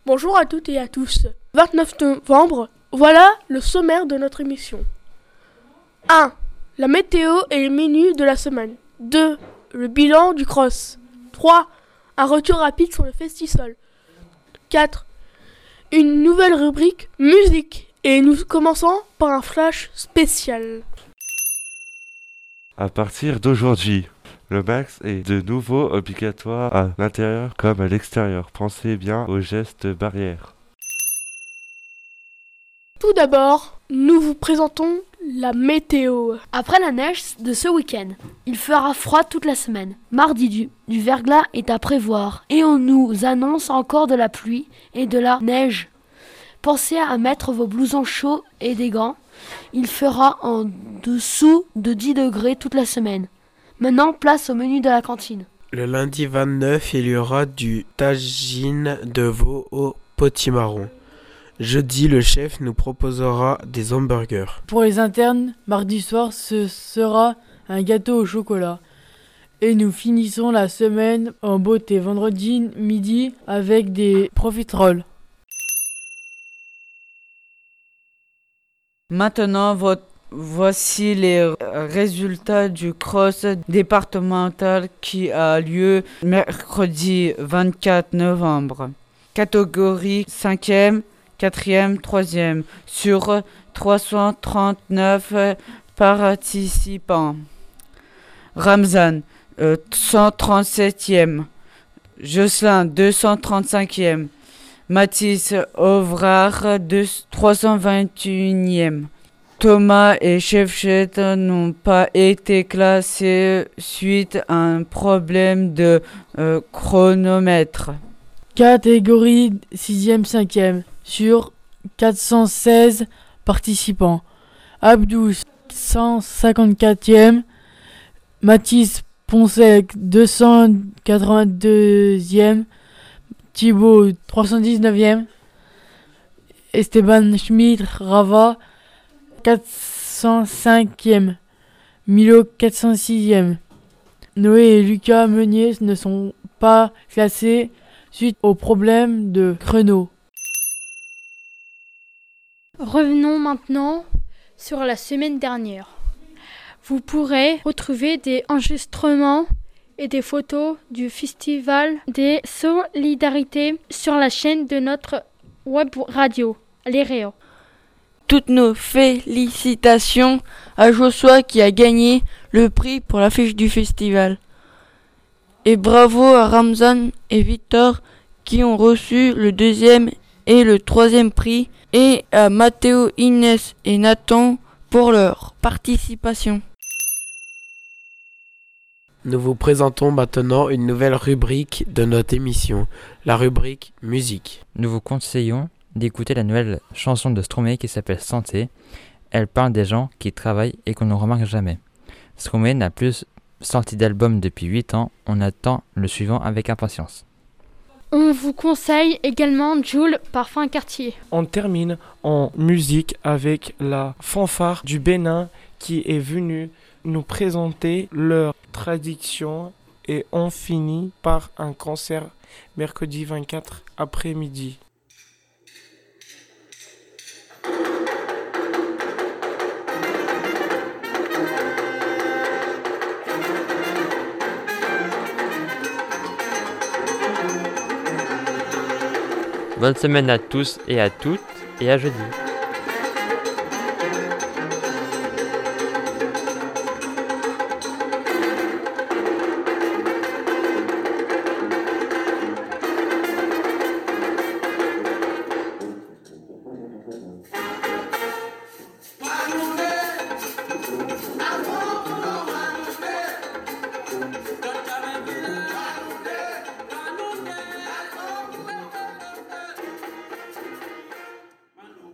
Bonjour à toutes et à tous. 29 novembre, voilà le sommaire de notre émission. 1. La météo et les menus de la semaine. 2. Le bilan du cross. 3. Un retour rapide sur le Festisol. 4. Une nouvelle rubrique musique. Et nous commençons par un flash spécial. À partir d'aujourd'hui, le masque est de nouveau obligatoire à l'intérieur comme à l'extérieur. Pensez bien aux gestes barrières. Tout d'abord, nous vous présentons la météo. Après la neige de ce week-end, il fera froid toute la semaine. Mardi, du verglas est à prévoir et on nous annonce encore de la pluie et de la neige. Pensez à mettre vos blousons chauds et des gants. Il fera en dessous de 10 degrés toute la semaine. Maintenant, place au menu de la cantine. Le lundi 29, il y aura du tagine de veau au potimarron. Jeudi, le chef nous proposera des hamburgers. Pour les internes, mardi soir, ce sera un gâteau au chocolat. Et nous finissons la semaine en beauté vendredi midi avec des profiteroles. Maintenant, voici les résultats du cross départemental qui a lieu mercredi 24 novembre. Catégorie 5e, 4e, 3e sur 339 participants. Ramzan, 137e. Jocelyn, 235e. Mathis Ovrard, 321e. Thomas et Chefchet n'ont pas été classés suite à un problème de chronomètre. Catégorie 6e, 5e sur 416 participants. Abdou, 154e. Mathis Ponsec, 282e. Thibaut, 319e. Esteban Schmidt Rava, 405e. Milo, 406e. Noé et Lucas Meunier ne sont pas classés suite au problème de créneau. Revenons maintenant sur la semaine dernière. Vous pourrez retrouver des enregistrements et des photos du Festival des Solidarités sur la chaîne de notre web radio, Les Réaux. Toutes nos félicitations à Joshua qui a gagné le prix pour l'affiche du festival. Et bravo à Ramzan et Victor qui ont reçu le 2e et le 3e prix, et à Mathéo, Inès et Nathan pour leur participation. Nous vous présentons maintenant une nouvelle rubrique de notre émission, la rubrique musique. Nous vous conseillons d'écouter la nouvelle chanson de Stromae qui s'appelle Santé. Elle parle des gens qui travaillent et qu'on ne remarque jamais. Stromae n'a plus sorti d'album depuis 8 ans, on attend le suivant avec impatience. On vous conseille également Joule Parfum Cartier. On termine en musique avec la fanfare du Bénin qui est venue nous présenter leur tradition, et on finit par un concert mercredi 24 après-midi. Bonne semaine à tous et à toutes, et à jeudi.